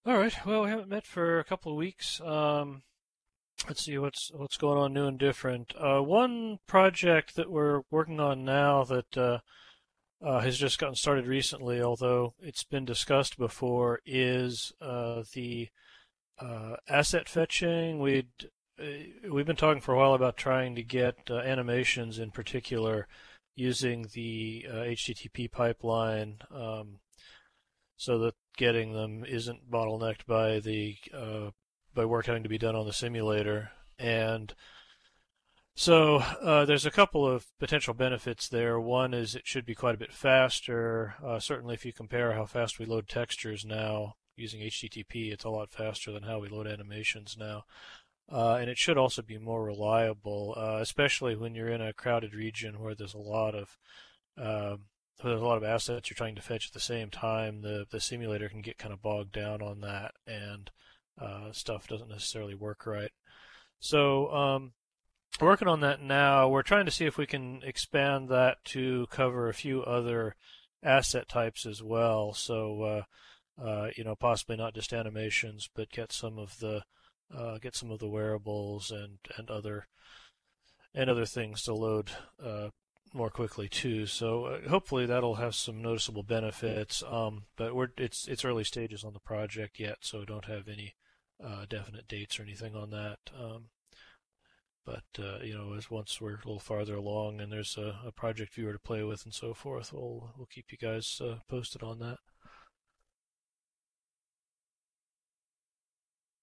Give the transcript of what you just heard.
All right. Well, we haven't met for a couple of weeks. Let's see what's going on new and different. One project that we're working on now that has just gotten started recently, although it's been discussed before, is the asset fetching. We've been talking for a while about trying to get animations in particular using the HTTP pipeline. So that getting them isn't bottlenecked by the by work having to be done on the simulator. And so there's a couple of potential benefits there. One is it should be quite a bit faster. Certainly, if you compare how fast we load textures now using HTTP, it's a lot faster than how we load animations now. And it should also be more reliable, especially when you're in a crowded region where um, there's a lot of assets you're trying to fetch at the same time. The simulator can get kind of bogged down on that, and stuff doesn't necessarily work right. So working on that now. We're trying to see if we can expand that to cover a few other asset types as well. So possibly not just animations, but get some of the wearables and other things to load more quickly too. So hopefully that'll have some noticeable benefits. But it's early stages on the project yet, so don't have any definite dates or anything on that. But as once we're a little farther along and there's a project viewer to play with and so forth, we'll keep you guys posted on that.